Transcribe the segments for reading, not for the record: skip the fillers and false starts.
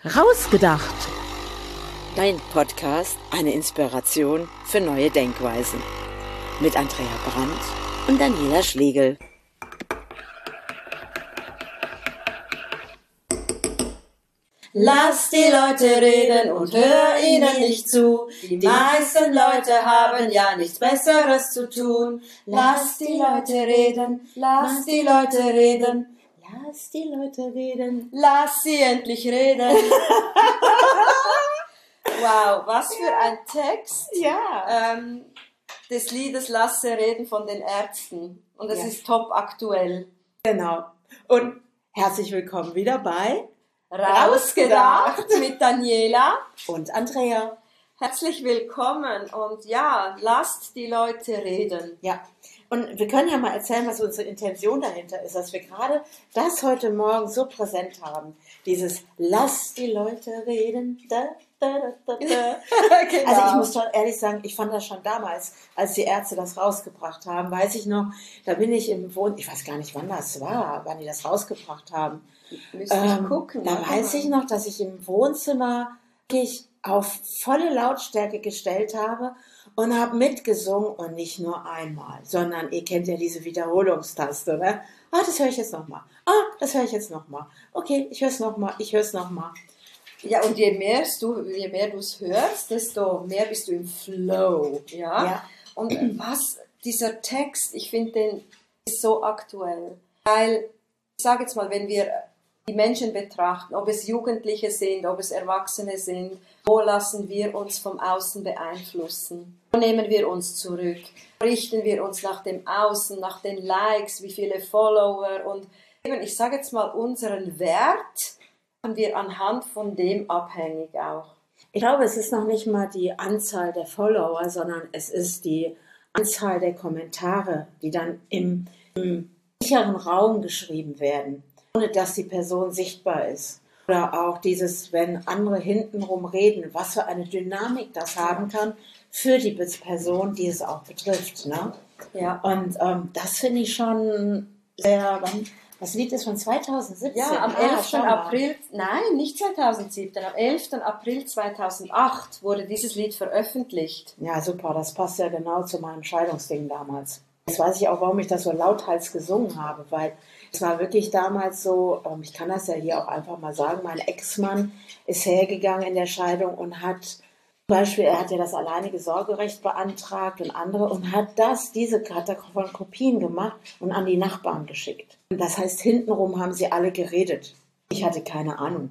Rausgedacht. Dein Podcast, eine Inspiration für neue Denkweisen. Mit Andrea Brandt und Daniela Schlegel. Lass die Leute reden und hör ihnen nicht zu. Die meisten Leute haben ja nichts Besseres zu tun. Lass die Leute reden, lass die Leute reden. Lass die Leute reden, lass sie endlich reden. Wow, was für ein Text. Ja. Des Liedes Lasse reden von den Ärzten. Und es ist top aktuell. Genau. Und herzlich willkommen wieder bei Rausgedacht mit Daniela und Andrea. Herzlich willkommen und ja, lasst die Leute reden. Ja, und wir können ja mal erzählen, was unsere Intention dahinter ist, dass wir gerade das heute Morgen so präsent haben. Dieses Lass die Leute reden. Da, da, da, da. Genau. Also ich muss schon ehrlich sagen, ich fand das schon damals, als die Ärzte das rausgebracht haben, weiß ich noch, da bin ich im Wohnzimmer, ich weiß gar nicht, wann das war, wann die das rausgebracht haben. Müsste ich gucken. Da weiß ich noch, dass ich im Wohnzimmer wirklich auf volle Lautstärke gestellt habe und habe mitgesungen und nicht nur einmal, sondern ihr kennt ja diese Wiederholungstaste, ne? Ah, das höre ich jetzt nochmal. Ah, das höre ich jetzt nochmal. Okay, ich höre es nochmal, ich höre es nochmal. Ja, und je mehr du es hörst, desto mehr bist du im Flow. Ja? Und was dieser Text, ich finde den ist so aktuell. Weil, ich sage jetzt mal, wenn wir die Menschen betrachten, ob es Jugendliche sind, ob es Erwachsene sind, wo lassen wir uns vom Außen beeinflussen? Wo nehmen wir uns zurück? Richten wir uns nach dem Außen, nach den Likes, wie viele Follower und eben, ich sage jetzt mal, unseren Wert machen wir anhand von dem abhängig auch. Ich glaube, es ist noch nicht mal die Anzahl der Follower, sondern es ist die Anzahl der Kommentare, die dann im sicheren Raum geschrieben werden, ohne dass die Person sichtbar ist. Oder auch dieses, wenn andere hintenrum reden, was für eine Dynamik das haben kann für die Person, die es auch betrifft. Ne? Ja. Und das finde ich schon sehr... Das Lied ist von 2017. Ja, am 11. April, nein, nicht 2017, am 11. April 2008 wurde dieses Lied veröffentlicht. Ja, super, das passt ja genau zu meinem Scheidungsding damals. Jetzt weiß ich auch, warum ich das so lauthals gesungen habe, weil es war wirklich damals so, ich kann das ja hier auch einfach mal sagen, mein Ex-Mann ist hergegangen in der Scheidung und hat zum Beispiel, er hat ja das alleinige Sorgerecht beantragt und andere und hat davon Kopien gemacht und an die Nachbarn geschickt. Und das heißt, hintenrum haben sie alle geredet. Ich hatte keine Ahnung.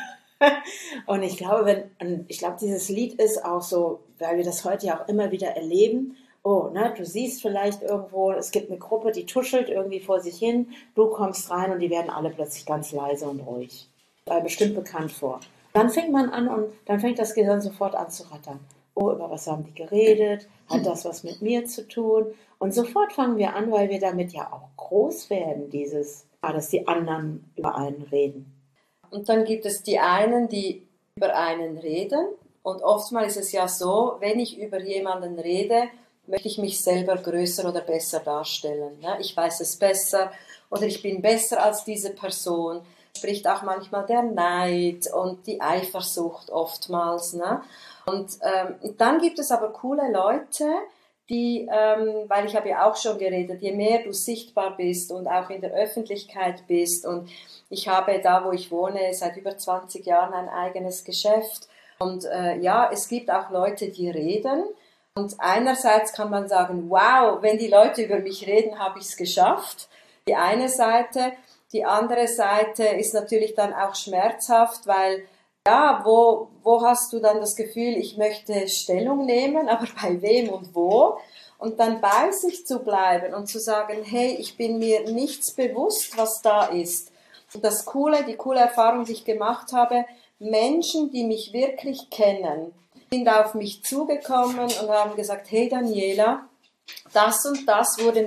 Und ich glaube, dieses Lied ist auch so, weil wir das heute ja auch immer wieder erleben. Oh, ne, du siehst vielleicht irgendwo, es gibt eine Gruppe, die tuschelt irgendwie vor sich hin, du kommst rein und die werden alle plötzlich ganz leise und ruhig. Bestimmt bekannt vor. Dann fängt man an und dann fängt das Gehirn sofort an zu rattern. Oh, über was haben die geredet? Hat das was mit mir zu tun? Und sofort fangen wir an, weil wir damit ja auch groß werden, dass die anderen über einen reden. Und dann gibt es die einen, die über einen reden. Und oftmals ist es ja so, wenn ich über jemanden rede, möchte ich mich selber größer oder besser darstellen. Ich weiß es besser oder ich bin besser als diese Person. Spricht auch manchmal der Neid und die Eifersucht oftmals. Ne? Und dann gibt es aber coole Leute, die, weil ich habe ja auch schon geredet, je mehr du sichtbar bist und auch in der Öffentlichkeit bist und ich habe da, wo ich wohne, seit über 20 Jahren ein eigenes Geschäft und es gibt auch Leute, die reden und einerseits kann man sagen, wow, wenn die Leute über mich reden, habe ich es geschafft. Die eine Seite. Die andere Seite ist natürlich dann auch schmerzhaft, weil, ja, wo hast du dann das Gefühl, ich möchte Stellung nehmen, aber bei wem und wo? Und dann bei sich zu bleiben und zu sagen, hey, ich bin mir nichts bewusst, was da ist. Und die coole Erfahrung, die ich gemacht habe, Menschen, die mich wirklich kennen, sind auf mich zugekommen und haben gesagt, hey Daniela, das und das wurde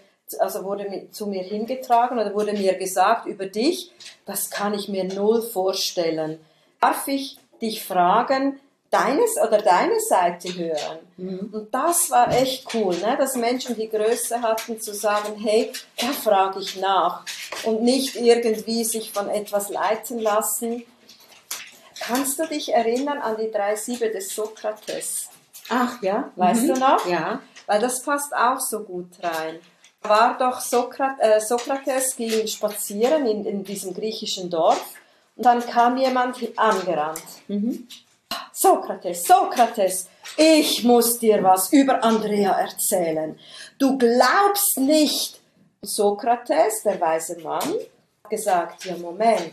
zu mir hingetragen oder wurde mir gesagt über dich, das kann ich mir null vorstellen. Darf ich dich fragen, deine Seite hören? Mhm. Und das war echt cool, ne? Dass Menschen die Größe hatten zu sagen, hey, da frage ich nach und nicht irgendwie sich von etwas leiten lassen. Kannst du dich erinnern an die 3 Siebe des Sokrates? Ach ja, Weißt du noch? Ja. Weil das passt auch so gut rein. War doch Sokrates ging spazieren in diesem griechischen Dorf und dann kam jemand angerannt. Sokrates, ich muss dir was über Andrea erzählen. Du glaubst nicht. Sokrates, der weise Mann, hat gesagt, ja Moment,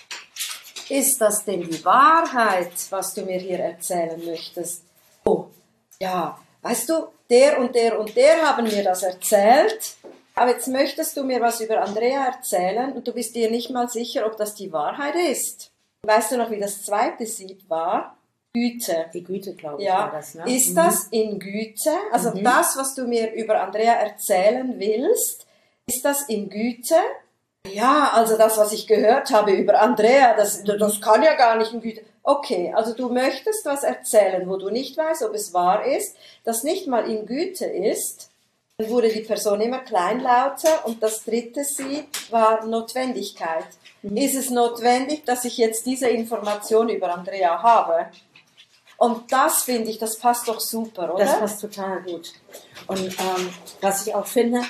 ist das denn die Wahrheit, was du mir hier erzählen möchtest? Oh, ja, weißt du, der und der und der haben mir das erzählt, aber jetzt möchtest du mir was über Andrea erzählen und du bist dir nicht mal sicher, ob das die Wahrheit ist. Weißt du noch, wie das zweite Sieb war? Güte. Die Güte, glaube ich, ja. war das, ne? Ist das in Güte? Also das, was du mir über Andrea erzählen willst, ist das in Güte? Ja, also das, was ich gehört habe über Andrea, das kann ja gar nicht in Güte. Okay, also du möchtest was erzählen, wo du nicht weißt, ob es wahr ist, das nicht mal in Güte ist. Dann wurde die Person immer kleinlauter und das dritte Sieb war Notwendigkeit. Ist es notwendig, dass ich jetzt diese Information über Andrea habe? Und das finde ich, das passt doch super, oder? Das passt total gut. Und was ich auch finde,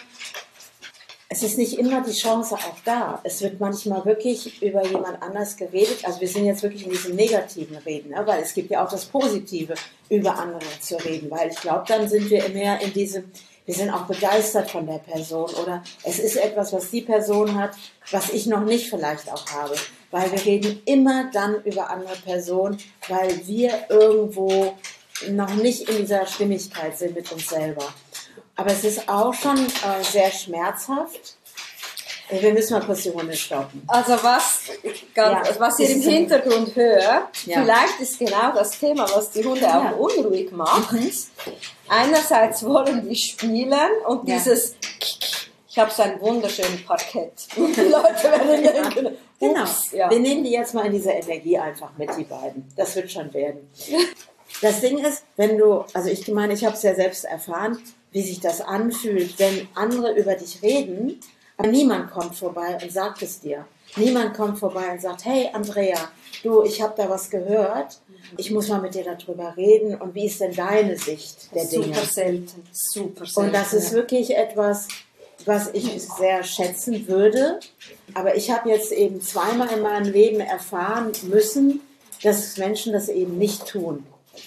es ist nicht immer die Chance auch da. Es wird manchmal wirklich über jemand anders geredet. Also wir sind jetzt wirklich in diesem negativen Reden, ne? Weil es gibt ja auch das Positive, über andere zu reden. Weil ich glaube, dann sind wir mehr in diesem, wir sind auch begeistert von der Person. Oder es ist etwas, was die Person hat, was ich noch nicht vielleicht auch habe. Weil wir reden immer dann über andere Personen, weil wir irgendwo noch nicht in dieser Stimmigkeit sind mit uns selber. Aber es ist auch schon sehr schmerzhaft. Wir müssen mal kurz die Runde stoppen. Also was ihr im Hintergrund hört, vielleicht ist genau das Thema, was die Hunde auch unruhig macht. Einerseits wollen die spielen und dieses ich habe so ein wunderschönes Parkett. Die Leute werden denken, genau. Wir nehmen die jetzt mal in diese Energie einfach mit, die beiden. Das wird schon werden. Das Ding ist, wenn du, also ich meine, ich habe es ja selbst erfahren, wie sich das anfühlt, wenn andere über dich reden, aber niemand kommt vorbei und sagt es dir. Niemand kommt vorbei und sagt, hey Andrea, du, ich habe da was gehört, ich muss mal mit dir darüber reden und wie ist denn deine Sicht der Dinge? Super selten. Und das ist wirklich etwas, was ich sehr schätzen würde, aber ich habe jetzt eben zweimal in meinem Leben erfahren müssen, dass Menschen das eben nicht tun.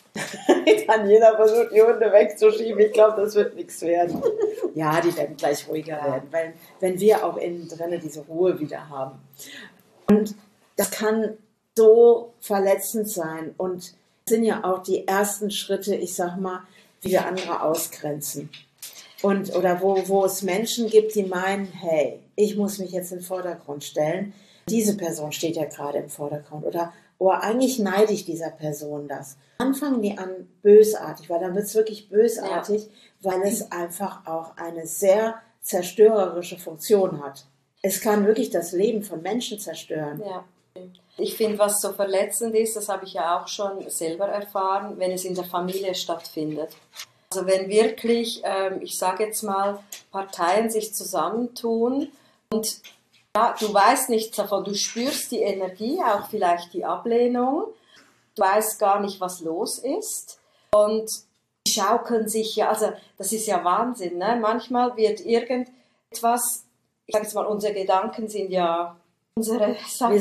Dann jeder versucht, die Hunde wegzuschieben. Ich glaube, das wird nichts werden. Ja, die werden gleich ruhiger werden, weil wenn wir auch innen drin diese Ruhe wieder haben. Und das kann so verletzend sein. Und es sind ja auch die ersten Schritte, ich sag mal, wie wir andere ausgrenzen. Oder wo es Menschen gibt, die meinen, hey, ich muss mich jetzt in den Vordergrund stellen. Diese Person steht ja gerade im Vordergrund. Oder eigentlich neide ich dieser Person das. Dann fangen die an bösartig, weil dann wird es wirklich bösartig, weil es einfach auch eine sehr zerstörerische Funktion hat. Es kann wirklich das Leben von Menschen zerstören. Ja. Ich finde, was so verletzend ist, das habe ich ja auch schon selber erfahren, wenn es in der Familie stattfindet. Also wenn wirklich, ich sage jetzt mal, Parteien sich zusammentun und du weißt nichts davon, du spürst die Energie, auch vielleicht die Ablehnung, du weißt gar nicht, was los ist und die schaukeln sich ja, also das ist ja Wahnsinn, ne? Manchmal wird irgendetwas, ich sage jetzt mal, unsere Gedanken sind ja unsere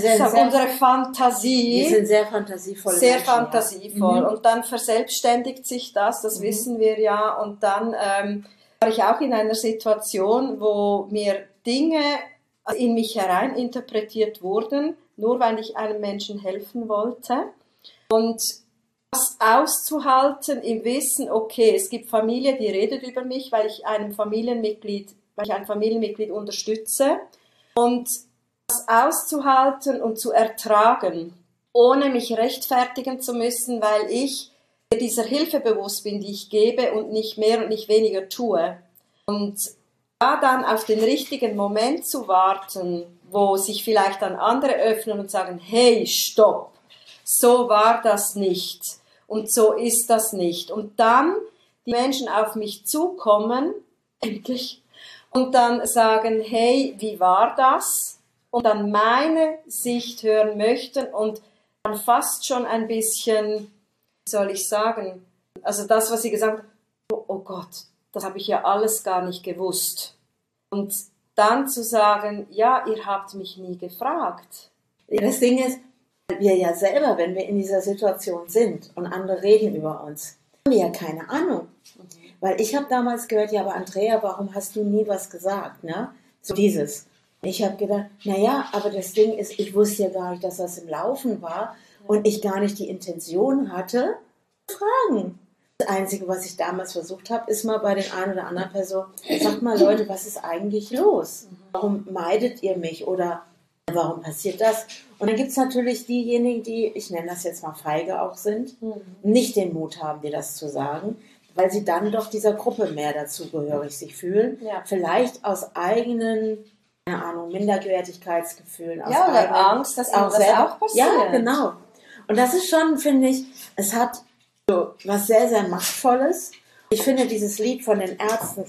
Fantasie. Wir sind sehr fantasievoll. Sehr Menschen, fantasievoll. Ja. Und dann verselbstständigt sich das wissen wir ja. Und dann war ich auch in einer Situation, wo mir Dinge in mich herein interpretiert wurden, nur weil ich einem Menschen helfen wollte. Und das auszuhalten im Wissen, okay, es gibt Familie, die redet über mich, weil ich ein Familienmitglied unterstütze. Und das auszuhalten und zu ertragen, ohne mich rechtfertigen zu müssen, weil ich dieser Hilfe bewusst bin, die ich gebe und nicht mehr und nicht weniger tue. Und da dann auf den richtigen Moment zu warten, wo sich vielleicht dann andere öffnen und sagen, hey, stopp, so war das nicht und so ist das nicht. Und dann die Menschen auf mich zukommen, endlich, und dann sagen, hey, wie war das? Und dann meine Sicht hören möchten und dann fast schon ein bisschen, wie soll ich sagen, also das, was sie gesagt hat, oh Gott, das habe ich ja alles gar nicht gewusst. Und dann zu sagen, ja, ihr habt mich nie gefragt. Das Ding ist, wir ja selber, wenn wir in dieser Situation sind und andere reden über uns, haben wir ja keine Ahnung. Weil ich habe damals gehört, ja, aber Andrea, warum hast du nie was gesagt? Ne? So dieses. Ich habe gedacht, naja, aber das Ding ist, ich wusste ja gar nicht, dass das im Laufen war und ich gar nicht die Intention hatte, zu fragen. Das Einzige, was ich damals versucht habe, ist mal bei den einen oder anderen Personen, sagt mal Leute, was ist eigentlich los? Warum meidet ihr mich oder warum passiert das? Und dann gibt es natürlich diejenigen, die, ich nenne das jetzt mal feige auch sind, nicht den Mut haben, dir das zu sagen, weil sie dann doch dieser Gruppe mehr dazugehörig sich fühlen. Ja. Vielleicht aus eigenen, keine Ahnung, Minderwertigkeitsgefühlen. Aus ja, oder Angst, dass ihnen das auch passiert. Ja, genau. Und das ist schon, finde ich, es hat so was sehr, sehr Machtvolles. Ich finde dieses Lied von den Ärzten,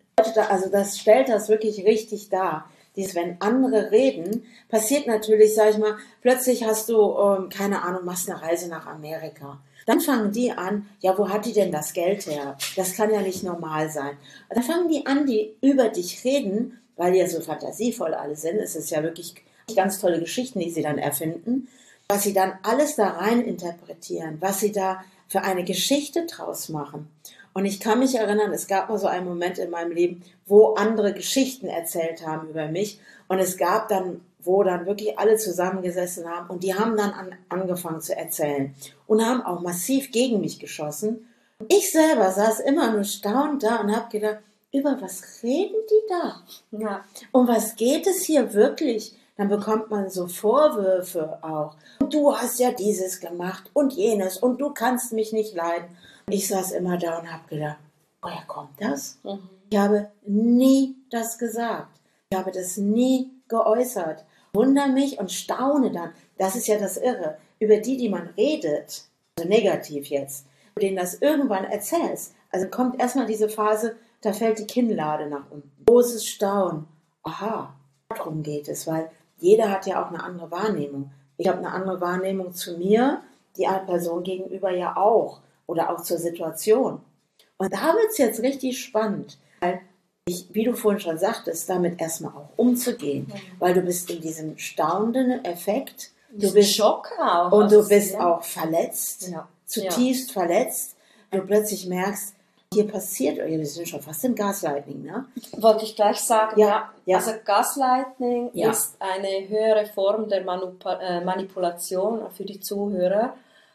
also das stellt das wirklich richtig dar. Dieses, wenn andere reden, passiert natürlich, sag ich mal, plötzlich hast du, keine Ahnung, machst eine Reise nach Amerika. Dann fangen die an, ja, wo hat die denn das Geld her? Das kann ja nicht normal sein. Und dann fangen die an, die über dich reden, weil die ja so fantasievoll alle sind. Es ist ja wirklich ganz tolle Geschichten, die sie dann erfinden, was sie dann alles da rein interpretieren, was sie da für eine Geschichte draus machen. Und ich kann mich erinnern, es gab mal so einen Moment in meinem Leben, wo andere Geschichten erzählt haben über mich. Und es gab dann, wo dann wirklich alle zusammengesessen haben und die haben dann angefangen zu erzählen und haben auch massiv gegen mich geschossen. Und ich selber saß immer nur staunend da und habe gedacht, über was reden die da? Ja. Um was geht es hier wirklich? Dann bekommt man so Vorwürfe auch. Und du hast ja dieses gemacht und jenes und du kannst mich nicht leiden. Und ich saß immer da und habe gedacht, woher kommt das? Ich habe nie das gesagt. Ich habe das nie geäußert. Wundere mich und staune dann. Das ist ja das Irre. Über die man redet, also negativ jetzt, denen das irgendwann erzählst. Also kommt erstmal diese Phase, da fällt die Kinnlade nach unten. Großes Staunen. Aha, darum geht es, weil jeder hat ja auch eine andere Wahrnehmung. Ich habe eine andere Wahrnehmung zu mir, die Person gegenüber ja auch. Oder auch zur Situation. Und da wird es jetzt richtig spannend, weil wie du vorhin schon sagtest, damit erstmal auch umzugehen. Weil du bist in diesem staunenden Effekt. Du bist Schock auch. Und du bist auch verletzt, zutiefst verletzt. Du plötzlich merkst, hier passiert, wir sind schon fast im Gaslighting, ne? Wollte ich gleich sagen, ja. Also Gaslighting ist eine höhere Form der Manipulation für die Zuschauer.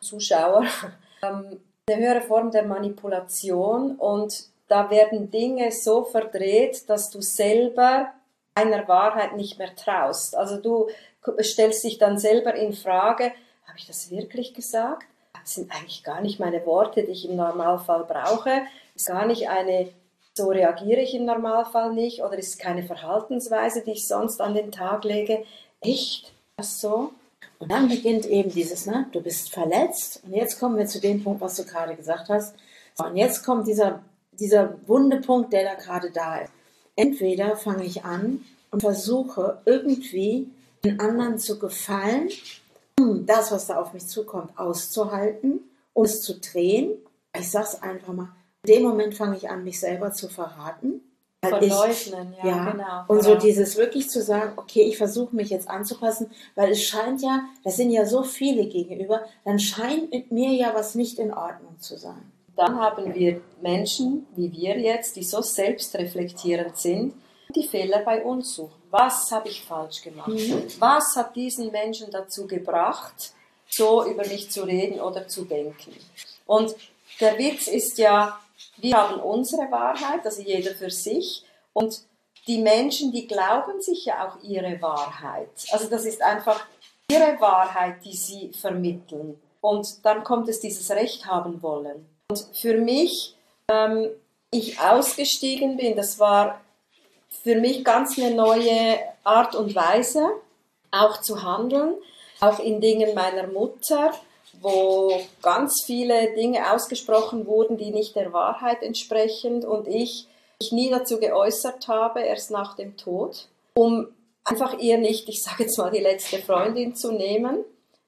Eine höhere Form der Manipulation und da werden Dinge so verdreht, dass du selber einer Wahrheit nicht mehr traust. Also du stellst dich dann selber in Frage, habe ich das wirklich gesagt? Das sind eigentlich gar nicht meine Worte, die ich im Normalfall brauche. Ist gar nicht so reagiere ich im Normalfall nicht oder ist keine Verhaltensweise, die ich sonst an den Tag lege. Echt? Das so? Und dann beginnt eben dieses, ne, du bist verletzt und jetzt kommen wir zu dem Punkt, was du gerade gesagt hast. Und jetzt kommt dieser wunde Punkt, der da gerade da ist. Entweder fange ich an und versuche irgendwie den anderen zu gefallen, um das, was da auf mich zukommt, auszuhalten, um es zu drehen. Ich sag's einfach mal, in dem Moment fange ich an, mich selber zu verraten. Verleugnen, genau. Und so dieses wirklich zu sagen, okay, ich versuche mich jetzt anzupassen, weil es scheint ja, das sind ja so viele gegenüber, dann scheint mit mir ja was nicht in Ordnung zu sein. Dann haben wir Menschen, wie wir jetzt, die so selbstreflektierend sind, die Fehler bei uns suchen. Was habe ich falsch gemacht? Was hat diesen Menschen dazu gebracht, so über mich zu reden oder zu denken? Und der Witz ist ja, wir haben unsere Wahrheit, also jeder für sich, und die Menschen, die glauben sich ja auch ihre Wahrheit. Also das ist einfach ihre Wahrheit, die sie vermitteln. Und dann kommt es dieses Recht haben wollen. Und für mich, ich ausgestiegen bin, das war für mich ganz eine neue Art und Weise, auch zu handeln, auch in Dingen meiner Mutter, wo ganz viele Dinge ausgesprochen wurden, die nicht der Wahrheit entsprechen und ich mich nie dazu geäußert habe, erst nach dem Tod, um einfach ihr nicht, ich sage jetzt mal, die letzte Freundin zu nehmen,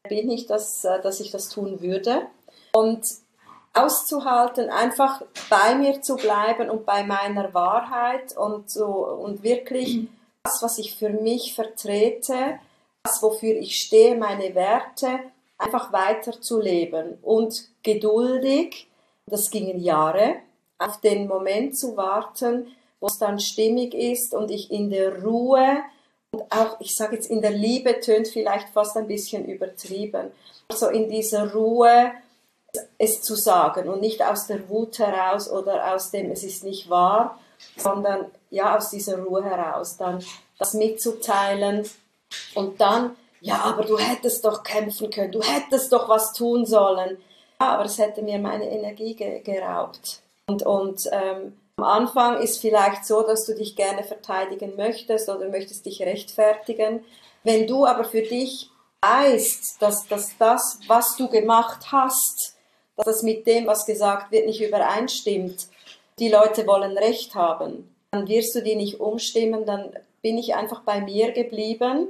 bin ich, dass ich das tun würde. Und auszuhalten, einfach bei mir zu bleiben und bei meiner Wahrheit und wirklich das, was ich für mich vertrete, das, wofür ich stehe, meine Werte, einfach weiterzuleben und geduldig, das gingen Jahre, auf den Moment zu warten, wo es dann stimmig ist und ich in der Ruhe und auch, ich sage jetzt in der Liebe, tönt vielleicht fast ein bisschen übertrieben, so in dieser Ruhe es zu sagen und nicht aus der Wut heraus oder aus dem, es ist nicht wahr, sondern ja, aus dieser Ruhe heraus, dann das mitzuteilen und dann, ja, aber du hättest doch kämpfen können, du hättest doch was tun sollen. Ja, aber es hätte mir meine Energie geraubt. Und am Anfang ist vielleicht so, dass du dich gerne verteidigen möchtest oder möchtest dich rechtfertigen. Wenn du aber für dich weißt, dass das, was du gemacht hast, dass das mit dem, was gesagt wird, nicht übereinstimmt, die Leute wollen Recht haben, dann wirst du die nicht umstimmen, dann bin ich einfach bei mir geblieben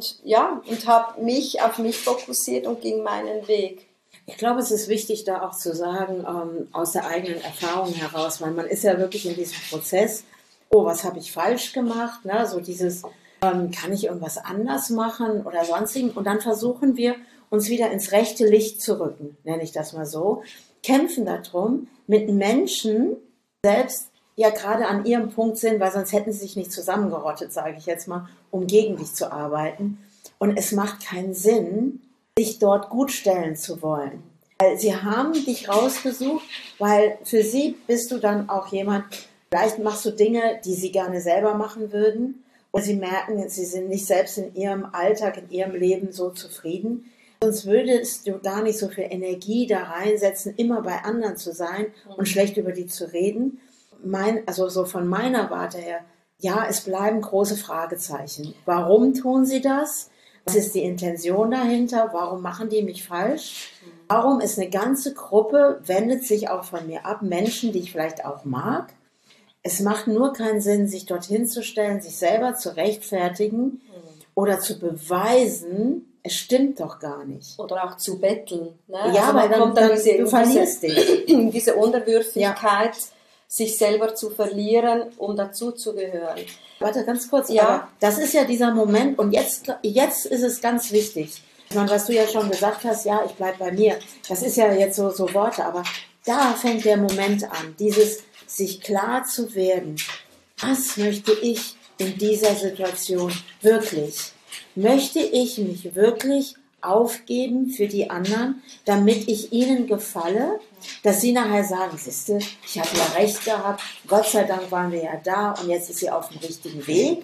und habe mich auf mich fokussiert und ging meinen Weg. Ich glaube, es ist wichtig, da auch zu sagen, aus der eigenen Erfahrung heraus, weil man ist ja wirklich in diesem Prozess, oh, was habe ich falsch gemacht, ne? So dieses, kann ich irgendwas anders machen oder sonstigen, und dann versuchen wir, uns wieder ins rechte Licht zu rücken, nenne ich das mal so, kämpfen darum, mit Menschen selbst ja gerade an ihrem Punkt sind, weil sonst hätten sie sich nicht zusammengerottet, sage ich jetzt mal, um gegen dich zu arbeiten. Und es macht keinen Sinn, dich dort gut stellen zu wollen. Weil sie haben dich rausgesucht, weil für sie bist du dann auch jemand, vielleicht machst du Dinge, die sie gerne selber machen würden, und sie merken, sie sind nicht selbst in ihrem Alltag, in ihrem Leben so zufrieden. Sonst würdest du gar nicht so viel Energie da reinsetzen, immer bei anderen zu sein und schlecht über die zu reden. Also so von meiner Warte her, ja, es bleiben große Fragezeichen. Warum tun sie das? Was ist die Intention dahinter? Warum machen die mich falsch? Warum ist eine ganze Gruppe, wendet sich auch von mir ab, Menschen, die ich vielleicht auch mag? Es macht nur keinen Sinn, sich dorthin zu stellen, sich selber zu rechtfertigen oder zu beweisen, es stimmt doch gar nicht. Oder auch zu betteln. Ne? Ja, also weil dann du verlierst dich. Diese Unterwürfigkeit, sich selber zu verlieren, um dazuzugehören. Warte, ganz kurz. Ja. Aber das ist ja dieser Moment, und jetzt ist es ganz wichtig. Ich meine, was du ja schon gesagt hast, ja, ich bleibe bei mir. Das ist ja jetzt so Worte, aber da fängt der Moment an, dieses sich klar zu werden. Was möchte ich in dieser Situation wirklich? Möchte ich mich wirklich aufgeben für die anderen, damit ich ihnen gefalle, dass sie nachher sagen, siehste, ich habe ja recht gehabt, Gott sei Dank waren wir ja da und jetzt ist sie auf dem richtigen Weg.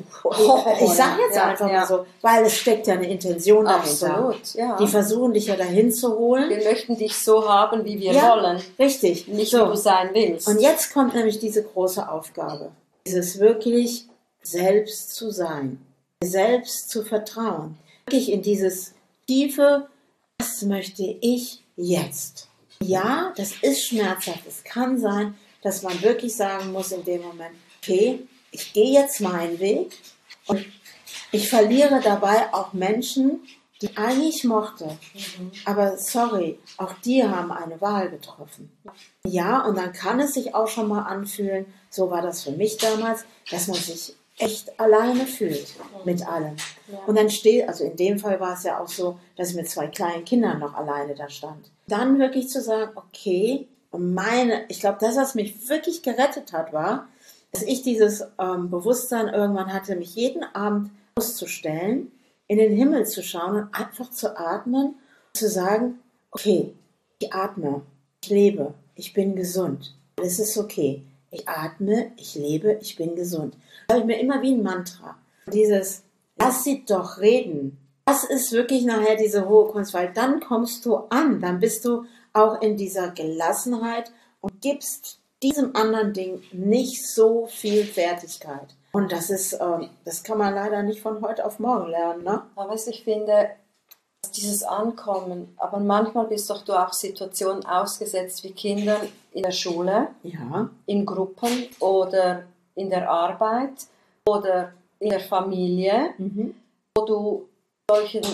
Ich sage jetzt einfach mal so, weil es steckt ja eine Intention dahinter. Absolut, ja. Die versuchen dich ja dahin zu holen. Wir möchten dich so haben, wie wir wollen. Richtig. Nicht, wie du sein willst. Und jetzt kommt nämlich diese große Aufgabe, dieses wirklich selbst zu sein, selbst zu vertrauen, wirklich in dieses tiefe, was möchte ich jetzt? Ja, das ist schmerzhaft. Es kann sein, dass man wirklich sagen muss in dem Moment, okay, ich gehe jetzt meinen Weg und ich verliere dabei auch Menschen, die ich eigentlich mochte. Aber sorry, auch die haben eine Wahl getroffen. Ja, und dann kann es sich auch schon mal anfühlen, so war das für mich damals, dass man sich echt alleine fühlt mit allem. Ja. Und dann also in dem Fall war es ja auch so, dass ich mit 2 kleinen Kindern noch alleine da stand. Dann wirklich zu sagen, okay, ich glaube, das, was mich wirklich gerettet hat, war, dass ich dieses Bewusstsein irgendwann hatte, mich jeden Abend auszustellen, in den Himmel zu schauen und einfach zu atmen und zu sagen, okay, ich atme, ich lebe, ich bin gesund, es ist okay. Ich atme, ich lebe, ich bin gesund. Das habe ich mir immer wie ein Mantra. Dieses, lass sie doch reden. Das ist wirklich nachher diese hohe Kunst, weil dann kommst du an, dann bist du auch in dieser Gelassenheit und gibst diesem anderen Ding nicht so viel Wertigkeit. Und das kann man leider nicht von heute auf morgen lernen, ne? Aber was ich finde, dieses Ankommen, aber manchmal bist doch du auch Situationen ausgesetzt wie Kinder in der Schule, ja, in Gruppen oder in der Arbeit oder in der Familie, wo du solchen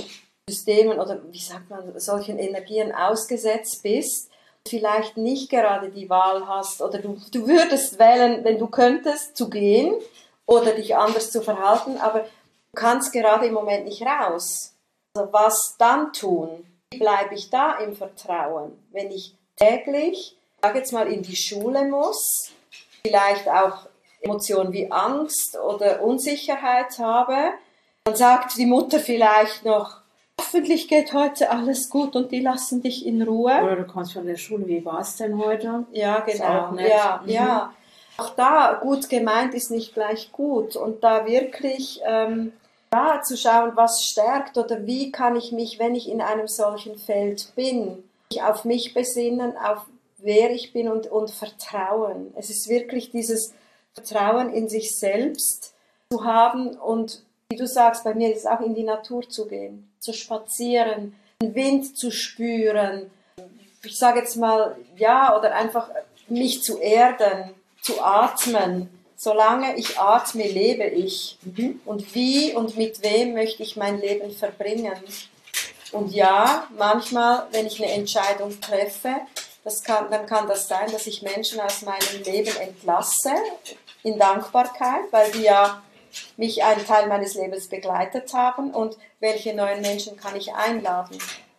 Systemen oder wie sagt man, solchen Energien ausgesetzt bist, vielleicht nicht gerade die Wahl hast oder du würdest wählen, wenn du könntest, zu gehen oder dich anders zu verhalten, aber du kannst gerade im Moment nicht raus. Also was dann tun? Wie bleibe ich da im Vertrauen, wenn ich täglich, ich sage jetzt mal, in die Schule muss, vielleicht auch Emotionen wie Angst oder Unsicherheit habe, dann sagt die Mutter vielleicht noch, hoffentlich geht heute alles gut und die lassen dich in Ruhe. Oder du kommst von der Schule, wie war es denn heute? Ja, genau. Ist auch nett. Ja. Auch da, gut gemeint ist nicht gleich gut. Und da wirklich zu schauen, was stärkt oder wie kann ich mich, wenn ich in einem solchen Feld bin, auf mich besinnen, auf wer ich bin und vertrauen. Es ist wirklich dieses Vertrauen in sich selbst zu haben und wie du sagst, bei mir ist es auch in die Natur zu gehen, zu spazieren, den Wind zu spüren, ich sage jetzt mal, ja, oder einfach mich zu erden, zu atmen. Solange ich atme, lebe ich. Und wie und mit wem möchte ich mein Leben verbringen? Und ja, manchmal, wenn ich eine Entscheidung treffe, dann kann das sein, dass ich Menschen aus meinem Leben entlasse, in Dankbarkeit, weil die ja mich einen Teil meines Lebens begleitet haben und welche neuen Menschen kann ich einladen?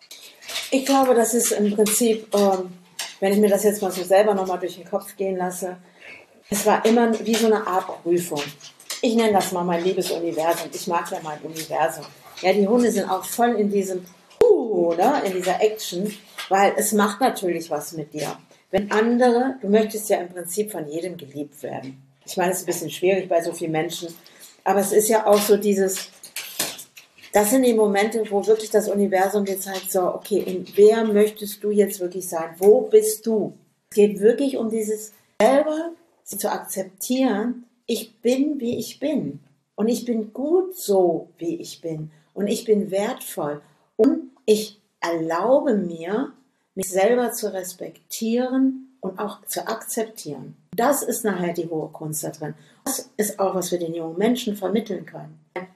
Ich glaube, das ist im Prinzip, wenn ich mir das jetzt mal so selber nochmal durch den Kopf gehen lasse, es war immer wie so eine Art Prüfung. Ich nenne das mal mein liebes Universum. Ich mag ja mein Universum. Ja, die Hunde sind auch voll in diesem, in dieser Action, weil es macht natürlich was mit dir. Wenn andere, du möchtest ja im Prinzip von jedem geliebt werden. Ich meine, es ist ein bisschen schwierig bei so vielen Menschen, aber es ist ja auch so dieses, das sind die Momente, wo wirklich das Universum dir zeigt, so, okay, in wer möchtest du jetzt wirklich sein? Wo bist du? Es geht wirklich um dieses selber zu akzeptieren, ich bin, wie ich bin. Und ich bin gut so, wie ich bin. Und ich bin wertvoll. Und ich erlaube mir, mich selber zu respektieren und auch zu akzeptieren. Das ist nachher die hohe Kunst da drin. Das ist auch, was wir den jungen Menschen vermitteln können.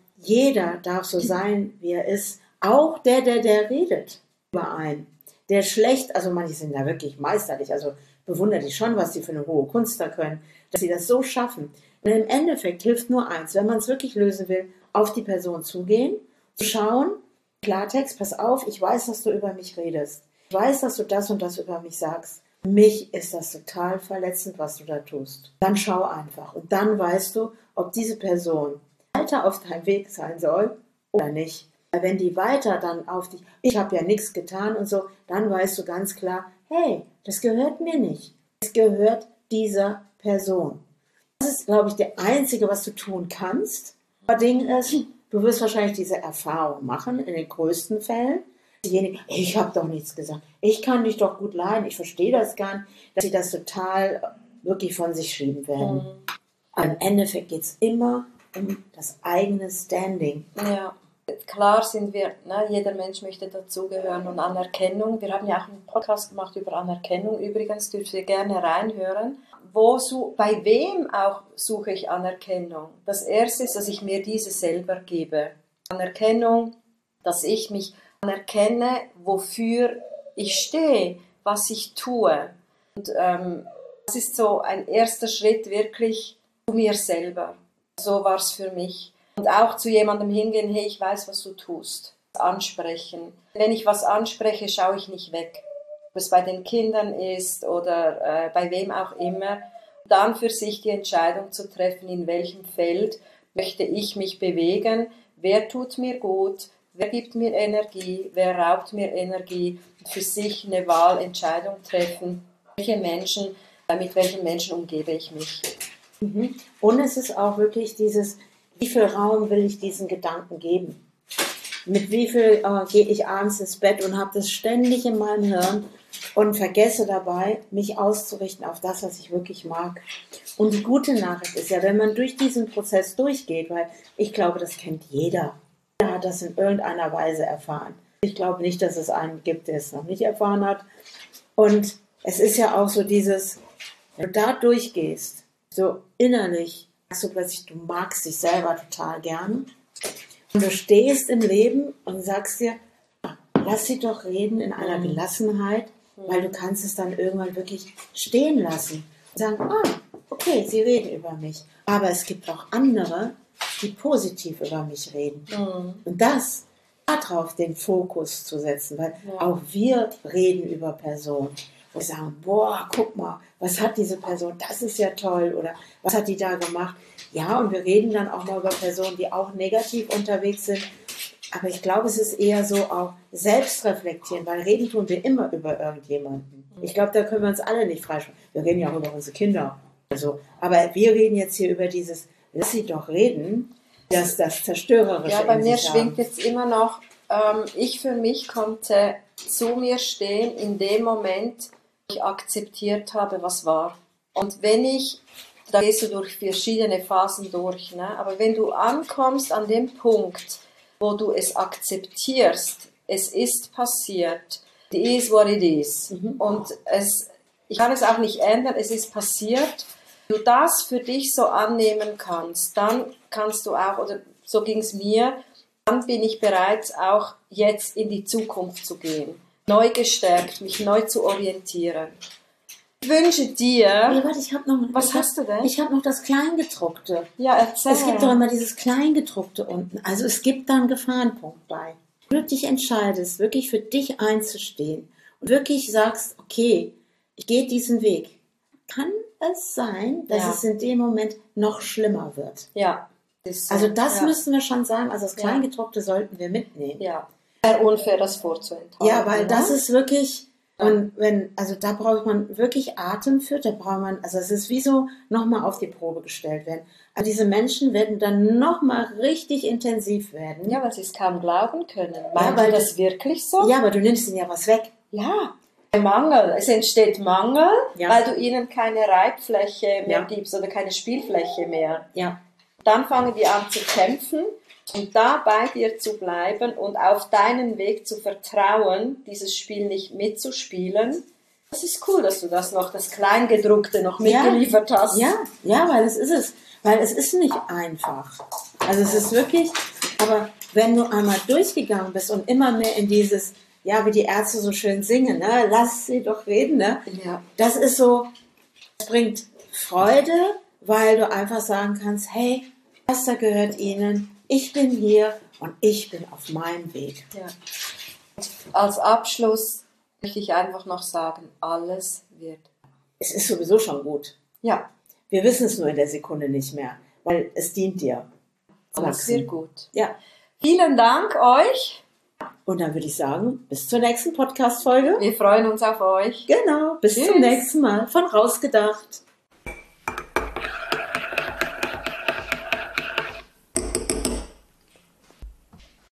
Jeder darf so sein, wie er ist. Auch der redet über einen. Der schlecht, also manche sind da wirklich meisterlich, also bewundere ich schon, was sie für eine hohe Kunst da können, dass sie das so schaffen. Und im Endeffekt hilft nur eins, wenn man es wirklich lösen will, auf die Person zugehen, zu schauen, Klartext, pass auf, ich weiß, dass du über mich redest. Ich weiß, dass du das und das über mich sagst. Für mich ist das total verletzend, was du da tust. Dann schau einfach und dann weißt du, ob diese Person weiter auf deinem Weg sein soll oder nicht. Weil wenn die weiter dann auf dich, ich habe ja nichts getan und so, dann weißt du ganz klar, hey, das gehört mir nicht. Es gehört dieser Person. Das ist, glaube ich, der Einzige, was du tun kannst. Aber Ding ist, du wirst wahrscheinlich diese Erfahrung machen, in den größten Fällen. Diejenigen, ich habe doch nichts gesagt. Ich kann dich doch gut leiden. Ich verstehe das gar nicht, dass sie das total wirklich von sich schieben werden. Aber im Endeffekt geht es immer um das eigene Standing. Ja, klar sind wir, jeder Mensch möchte dazugehören und Anerkennung. Wir haben ja auch einen Podcast gemacht über Anerkennung. Übrigens dürft ihr gerne reinhören. Bei wem auch suche ich Anerkennung? Das Erste ist, dass ich mir diese selber gebe. Anerkennung, dass ich mich anerkenne, wofür ich stehe, was ich tue. Und das ist so ein erster Schritt wirklich zu mir selber. So war es für mich. Und auch zu jemandem hingehen, hey, ich weiß, was du tust. Ansprechen. Wenn ich was anspreche, schaue ich nicht weg. Ob es bei den Kindern ist oder bei wem auch immer. Dann für sich die Entscheidung zu treffen, in welchem Feld möchte ich mich bewegen. Wer tut mir gut? Wer gibt mir Energie? Wer raubt mir Energie? Für sich eine Wahlentscheidung treffen. Mit welchen Menschen umgebe ich mich? Und es ist auch wirklich dieses, wie viel Raum will ich diesen Gedanken geben? Mit wie viel gehe ich abends ins Bett und habe das ständig in meinem Hirn und vergesse dabei, mich auszurichten auf das, was ich wirklich mag. Und die gute Nachricht ist ja, wenn man durch diesen Prozess durchgeht, weil ich glaube, das kennt jeder. Jeder hat das in irgendeiner Weise erfahren. Ich glaube nicht, dass es einen gibt, der es noch nicht erfahren hat. Und es ist ja auch so dieses, wenn du da durchgehst, so innerlich, sagst du plötzlich, du magst dich selber total gern. Und du stehst im Leben und sagst dir, lass sie doch reden in einer Gelassenheit, weil du kannst es dann irgendwann wirklich stehen lassen. Und sagen, okay, sie reden über mich. Aber es gibt auch andere, die positiv über mich reden. Und darauf den Fokus zu setzen, weil auch wir reden über Personen. Und sagen, boah, guck mal, was hat diese Person, das ist ja toll, oder was hat die da gemacht? Ja, und wir reden dann auch mal über Personen, die auch negativ unterwegs sind. Aber ich glaube, es ist eher so auch selbstreflektieren, weil reden tun wir immer über irgendjemanden. Ich glaube, da können wir uns alle nicht freisprechen. Wir reden ja auch über unsere Kinder. Also, aber wir reden jetzt hier über dieses, lass sie doch reden, das Zerstörerische. Ja, bei mir schwingt jetzt immer noch, ich für mich konnte zu mir stehen in dem Moment, wo ich akzeptiert habe, was war. Und da gehst du durch verschiedene Phasen durch, ne? Aber wenn du ankommst an dem Punkt, wo du es akzeptierst, es ist passiert, it is what it is. Und ich kann es auch nicht ändern, es ist passiert. Wenn du das für dich so annehmen kannst, dann kannst du auch, oder so ging es mir, dann bin ich bereit, auch jetzt in die Zukunft zu gehen. Neu gestärkt, mich neu zu orientieren. Ich wünsche dir... Nee, warte, ich habe noch... Was hast du denn? Ich habe noch das Kleingedruckte. Ja, erzähl. Es gibt doch immer dieses Kleingedruckte unten. Also es gibt da einen Gefahrenpunkt bei. Wenn du dich entscheidest, wirklich für dich einzustehen und wirklich sagst, okay, ich gehe diesen Weg, kann es sein, dass es in dem Moment noch schlimmer wird. Ja. Also das müssen wir schon sagen, also das Kleingedruckte sollten wir mitnehmen. Ja. Wäre unfair, das vorzuenthalten. Ja, weil das ist wirklich... Und da braucht man wirklich Atem für, also es ist wie so nochmal auf die Probe gestellt werden. Also diese Menschen werden dann nochmal richtig intensiv werden. Ja, weil sie es kaum glauben können. Meint ihr das wirklich so? Ja, aber du nimmst ihnen ja was weg. Ja, Mangel. Es entsteht Mangel, weil du ihnen keine Reibfläche mehr gibst oder keine Spielfläche mehr. Ja. Dann fangen die an zu kämpfen. Und da bei dir zu bleiben und auf deinen Weg zu vertrauen, dieses Spiel nicht mitzuspielen, das ist cool, dass du das Kleingedruckte noch mitgeliefert hast. Ja, weil es ist es. Weil es ist nicht einfach. Also es ist wirklich, aber wenn du einmal durchgegangen bist und immer mehr in dieses, wie die Ärzte so schön singen, ne? Lass sie doch reden, ne? Ja. Das ist so, es bringt Freude, weil du einfach sagen kannst, hey, was da gehört ihnen? Ich bin hier und ich bin auf meinem Weg. Ja. Als Abschluss möchte ich einfach noch sagen, alles wird. Es ist sowieso schon gut. Ja. Wir wissen es nur in der Sekunde nicht mehr, weil es dient dir. Alles wird gut. Ja. Vielen Dank euch. Und dann würde ich sagen, bis zur nächsten Podcast-Folge. Wir freuen uns auf euch. Genau, bis zum nächsten Mal. Von Rausgedacht.